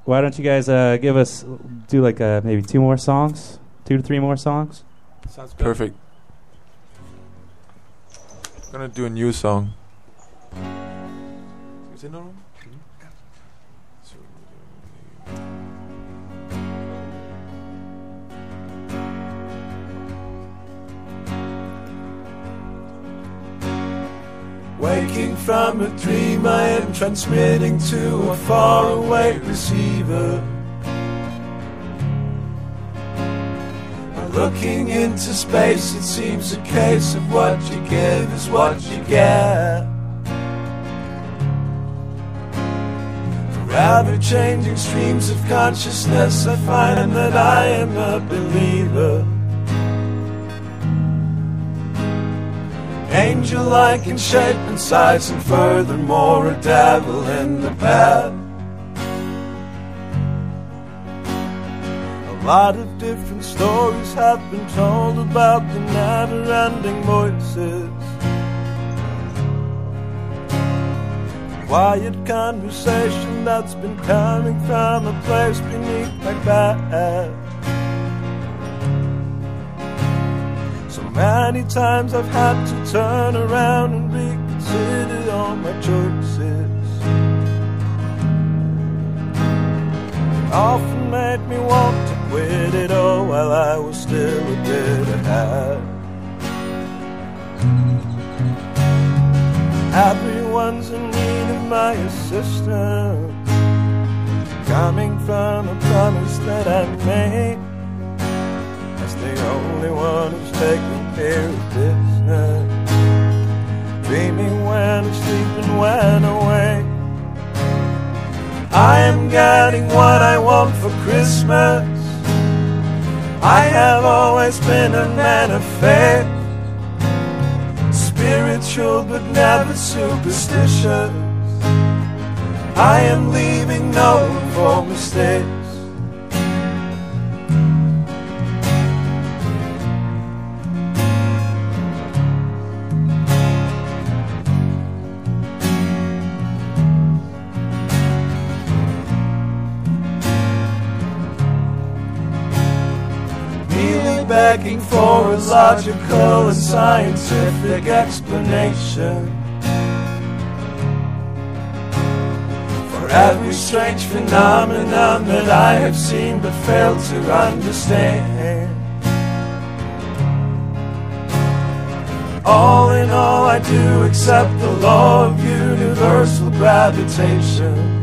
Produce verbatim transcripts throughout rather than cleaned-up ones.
why don't you guys uh, give us, do like uh, maybe two more songs? Two to three more songs? Sounds good. Perfect. I'm gonna do a new song. Is it normal? Waking from a dream, I am transmitting to a faraway receiver. Looking into space, it seems a case of what you give is what you get. Forever changing streams of consciousness, I find that I am a believer. Angel-like in shape and size, and furthermore a devil in the bed. A lot of different stories have been told about the never-ending voices. Quiet conversation that's been coming from a place beneath my bed. So many times I've had to turn around and reconsider all my choices. It often made me want to quit it all while I was still a bit ahead. Everyone's in need of my assistance, coming from a promise that I made. As the only one who's taking care of business, dreaming when asleep and when awake. I am getting what I want for Christmas. I have always been a man of faith, spiritual but never superstitious. I am leaving no room for mistakes. Begging for a logical and scientific explanation for every strange phenomenon that I have seen but failed to understand. All in all, I do accept the law of universal gravitation.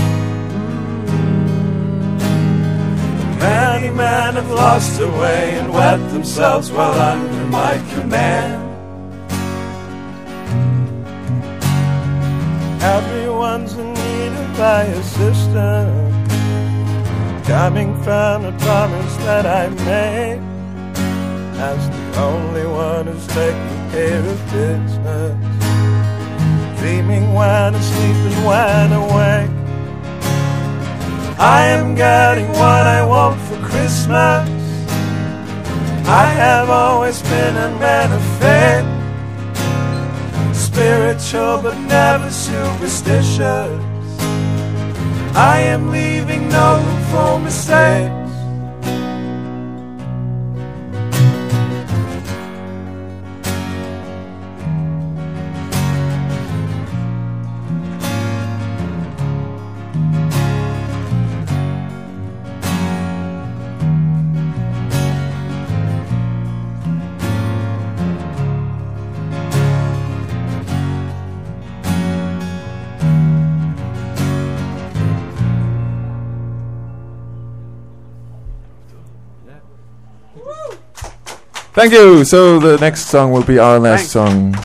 Many men have lost their way and wet themselves while under my command. Everyone's in need of my assistance, coming from a promise that I made. As the only one who's taking care of business, dreaming when asleep and when awake. I am getting what I want for Christmas. I have always been a man of faith, spiritual but never superstitious. I am leaving no room for mistakes. Thank you. So the next song will be our last Thanks. song.